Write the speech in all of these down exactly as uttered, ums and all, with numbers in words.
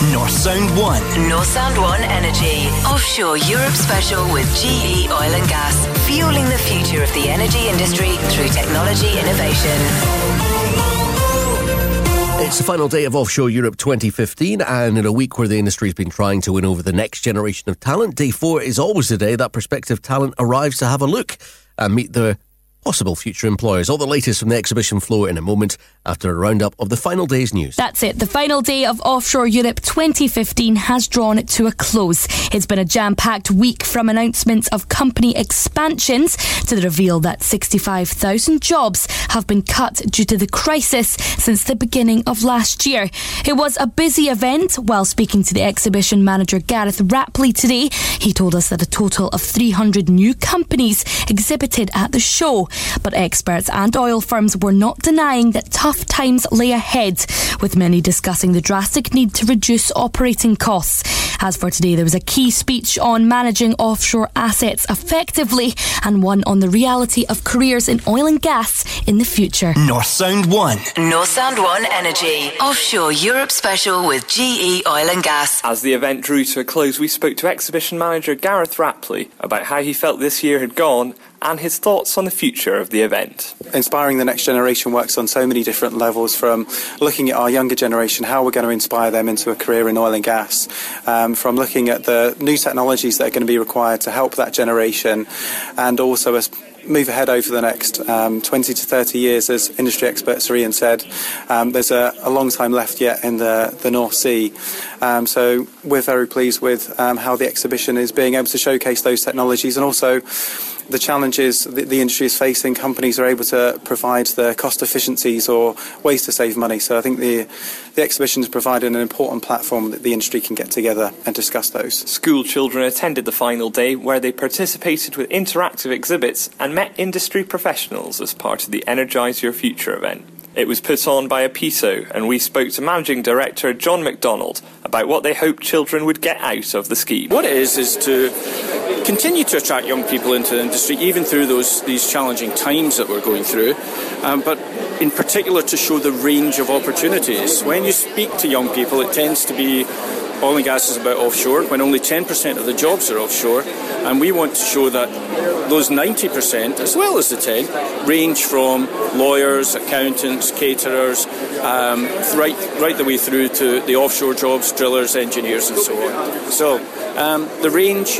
North Sound One. North Sound One Energy. Offshore Europe special with G E Oil and Gas. Fueling the future of the energy industry through technology innovation. It's the final day of Offshore Europe twenty fifteen, and in a week where the industry has been trying to win over the next generation of talent, day four is always the day that prospective talent arrives to have a look and meet their possible future employers. All the latest from the exhibition floor in a moment after a roundup of the final day's news. That's it. The final day of Offshore Europe twenty fifteen has drawn to a close. It's been a jam-packed week, from announcements of company expansions to the reveal that sixty-five thousand jobs have been cut due to the crisis since the beginning of last year. It was a busy event. While speaking to the exhibition manager Gareth Rapley today, he told us that a total of three hundred new companies exhibited at the show. But experts and oil firms were not denying that tough times lay ahead, with many discussing the drastic need to reduce operating costs. As for today, there was a key speech on managing offshore assets effectively and one on the reality of careers in oil and gas in the future. North Sound One. North Sound One Energy. Offshore Europe special with G E Oil and Gas. As the event drew to a close, we spoke to exhibition manager Gareth Rapley about how he felt this year had gone and his thoughts on the future of the event. Inspiring the next generation works on so many different levels, from looking at our younger generation, how we're going to inspire them into a career in oil and gas, um, from looking at the new technologies that are going to be required to help that generation, and also as move ahead over the next um, twenty to thirty years, as industry expert Sir Ian said. Um, there's a, a long time left yet in the, the North Sea. Um, so we're very pleased with um, how the exhibition is being able to showcase those technologies, and also the challenges that the industry is facing. Companies are able to provide the cost efficiencies or ways to save money. So I think the the exhibition is providing an important platform that the industry can get together and discuss those. School children attended the final day, where they participated with interactive exhibits and met industry professionals as part of the Energise Your Future event. It was put on by Apiso, and we spoke to Managing Director John McDonald about what they hoped children would get out of the scheme. What it is is to continue to attract young people into the industry, even through those these challenging times that we're going through, um, but in particular to show the range of opportunities. When you speak to young people, it tends to be oil and gas is about offshore, when only ten percent of the jobs are offshore, and we want to show that those ninety percent, as well as the ten, range from lawyers, accountants, caterers, um, right, right the way through to the offshore jobs, drillers, engineers and so on. So um, the range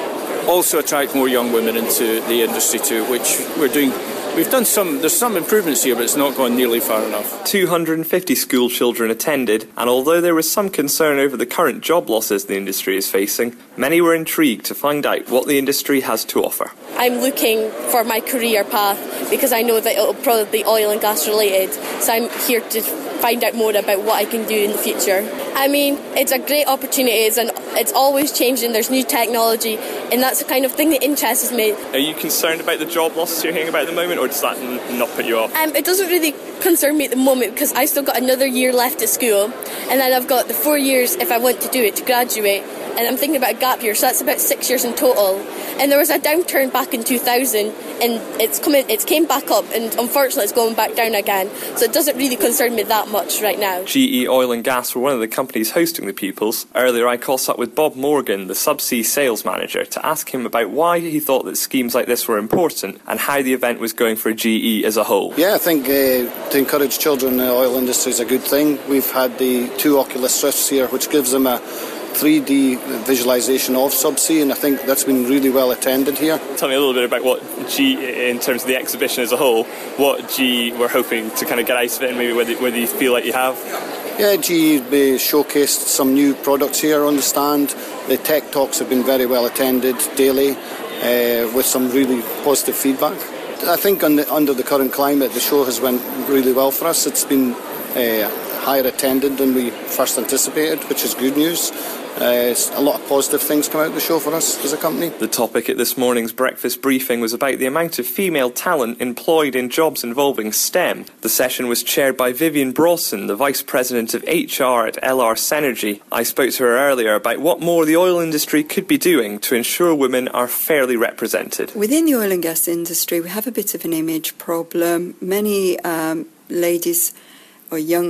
also attract more young women into the industry too, which we're doing. We've done some, there's some improvements here, but it's not gone nearly far enough. two hundred fifty school children attended, and although there was some concern over the current job losses the industry is facing, many were intrigued to find out what the industry has to offer. I'm looking for my career path because I know that it'll probably be oil and gas related, so I'm here to find out more about what I can do in the future. I mean, it's a great opportunity, it's, an, it's always changing, there's new technology, and that's the kind of thing that interests me. Are you concerned about the job losses you're hearing about at the moment, or does that n- not put you off? Um, it doesn't really concern me at the moment because I still got another year left at school, and then I've got the four years if I want to do it to graduate, and I'm thinking about a gap year, so that's about six years in total. And there was a downturn back in two thousand, and it's coming, it's came back up, and unfortunately it's going back down again. So it doesn't really concern me that much right now. G E Oil and Gas were one of the companies hosting the pupils. Earlier I caught up with Bob Morgan, the subsea sales manager, to ask him about why he thought that schemes like this were important and how the event was going for G E as a whole. Yeah, I think uh, to encourage children in the oil industry is a good thing. We've had the two Oculus Rifts here, which gives them a three D visualisation of subsea, and I think that's been really well attended here. Tell me a little bit about what G, in terms of the exhibition as a whole, what G were hoping to kind of get out of it, and maybe whether, whether you feel like you have. Yeah, G E showcased some new products here on the stand. The tech talks have been very well attended daily, uh, with some really positive feedback. I think under, under the current climate, the show has went really well for us. It's been uh, higher attended than we first anticipated, which is good news. Uh, a lot of positive things come out of the show for us as a company. The topic at this morning's breakfast briefing was about the amount of female talent employed in jobs involving STEM. The session was chaired by Vivian Brawson, the Vice President of H R at L R Synergy. I spoke to her earlier about what more the oil industry could be doing to ensure women are fairly represented. Within the oil and gas industry, we have a bit of an image problem. Many um, ladies or young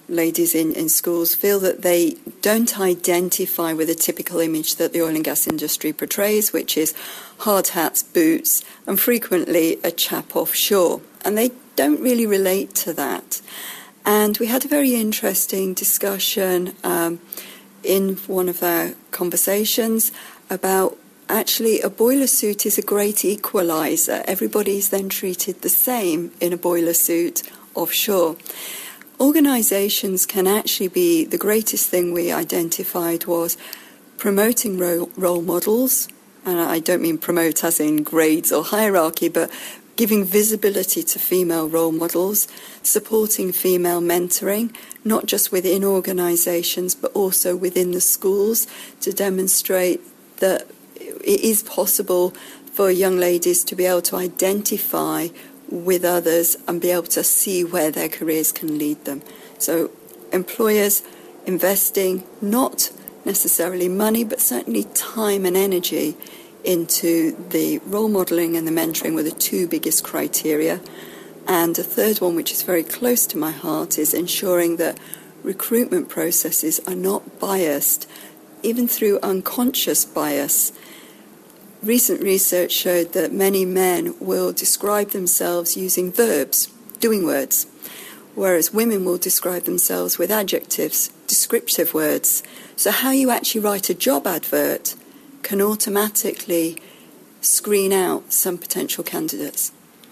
ladies in, in schools feel that they don't identify with the typical image that the oil and gas industry portrays, which is hard hats, boots, and frequently a chap offshore. And they don't really relate to that. And we had a very interesting discussion um, in one of our conversations about actually a boiler suit is a great equaliser. Everybody's then treated the same in a boiler suit offshore. Organisations can actually be, the greatest thing we identified was promoting role, role models, and I don't mean promote as in grades or hierarchy, but giving visibility to female role models, supporting female mentoring, not just within organisations but also within the schools, to demonstrate that it is possible for young ladies to be able to identify with others and be able to see where their careers can lead them. So employers investing not necessarily money but certainly time and energy into the role modelling and the mentoring were the two biggest criteria. And a third one, which is very close to my heart, is ensuring that recruitment processes are not biased, even through unconscious bias. Recent research showed that many men will describe themselves using verbs, doing words, whereas women will describe themselves with adjectives, descriptive words. So how you actually write a job advert can automatically screen out some potential candidates.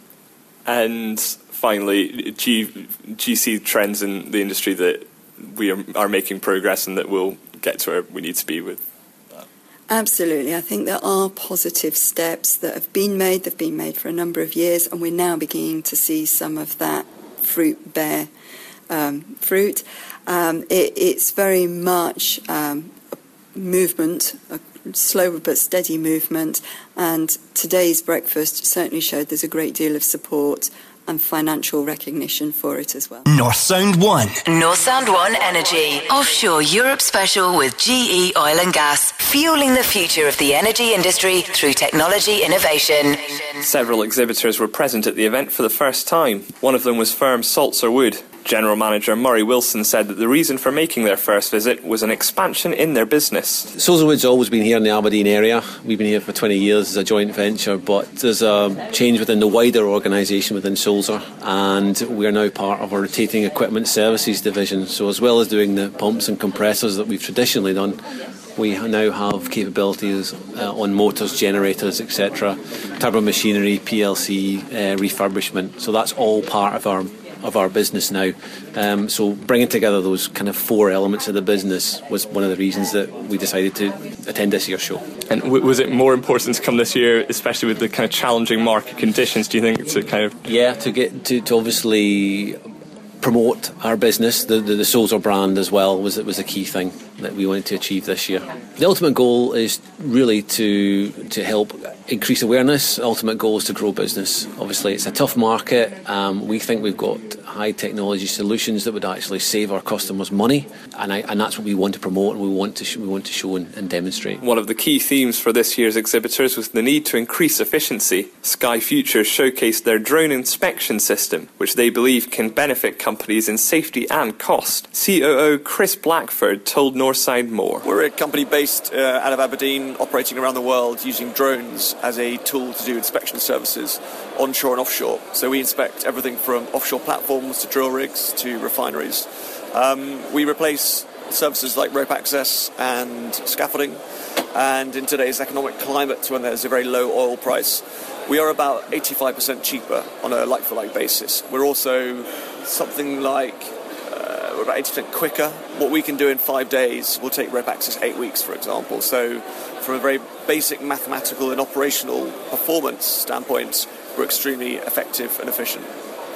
And finally, do you, do you see trends in the industry that we are, are making progress and that we'll get to where we need to be with? Absolutely. I think there are positive steps that have been made. They've been made for a number of years, and we're now beginning to see some of that fruit bear um, fruit. Um, it, it's very much um, a movement, a slow but steady movement, and today's breakfast certainly showed there's a great deal of support and financial recognition for it as well. North Sound One. North Sound One Energy. Offshore Europe special with G E Oil and Gas. Fueling the future of the energy industry through technology innovation. Several exhibitors were present at the event for the first time. One of them was firm Salzer Wood. General Manager Murray Wilson said that the reason for making their first visit was an expansion in their business. Salzer Wood's always been here in the Aberdeen area. We've been here for twenty years as a joint venture, but there's a change within the wider organisation within Salzer, and we are now part of a rotating equipment services division. So as well as doing the pumps and compressors that we've traditionally done, we now have capabilities uh, on motors, generators, et cetera, turbo machinery, P L C, uh, refurbishment. So that's all part of our of our business now. Um, so bringing together those kind of four elements of the business was one of the reasons that we decided to attend this year's show. And w- was it more important to come this year, especially with the kind of challenging market conditions, do you think, to kind of... Yeah, to get to, to obviously promote our business, the, the, the Salzer brand as well, was was a key thing that we wanted to achieve this year. The ultimate goal is really to to help increase awareness. The ultimate goal is to grow business. Obviously, it's a tough market. Um, we think we've got high technology solutions that would actually save our customers money, and I, and that's what we want to promote and we want to sh- we want to show and, and demonstrate. One of the key themes for this year's exhibitors was the need to increase efficiency. Sky Futures showcased their drone inspection system, which they believe can benefit companies in safety and cost. C O O Chris Blackford told Northside more. We're a company based uh, out of Aberdeen, operating around the world using drones as a tool to do inspection services onshore and offshore. So we inspect everything from offshore platforms to drill rigs to refineries. Um, we replace services like rope access and scaffolding, and in today's economic climate when there's a very low oil price, we are about eighty-five percent cheaper on a like-for-like basis. We're also something like uh, we're about eighty percent quicker. What we can do in five days will take rope access eight weeks, for example. So from a very basic mathematical and operational performance standpoint, we're extremely effective and efficient.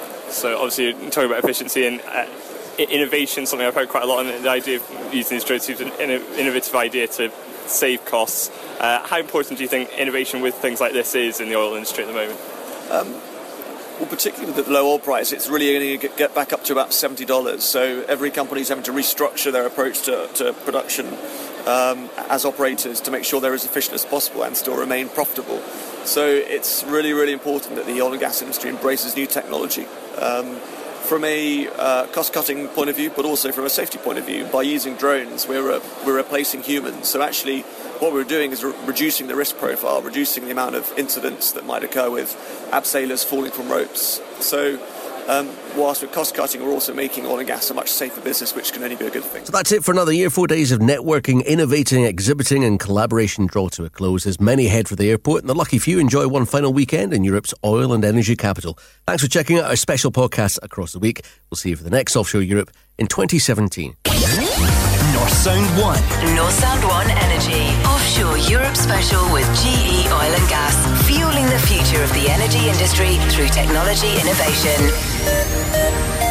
So obviously you're talking about efficiency and uh, innovation, something I've heard quite a lot, and the idea of using these drones is an innovative idea to save costs. Uh, how important do you think innovation with things like this is in the oil industry at the moment? Um, well, particularly with the low oil price, it's really going to get back up to about seventy dollars. So every company is having to restructure their approach to, to production um, as operators to make sure they're as efficient as possible and still remain profitable. So it's really, really important that the oil and gas industry embraces new technology. Um, from a uh, cost-cutting point of view, but also from a safety point of view. By using drones, we're uh, we're replacing humans. So actually, what we're doing is re- reducing the risk profile, reducing the amount of incidents that might occur with abseilers falling from ropes. So um, whilst we're cost-cutting, we're also making oil and gas a much safer business, which can only be a good thing. So that's it for another year. Four days of networking, innovating, exhibiting and collaboration draw to a close as many head for the airport, and the lucky few enjoy one final weekend in Europe's oil and energy capital. Thanks for checking out our special podcasts across the week. We'll see you for the next Offshore Europe in twenty seventeen. North Sound one. North Sound one Energy. Offshore Europe special with G E Oil and Gas. Fueling the future of the energy industry through technology innovation.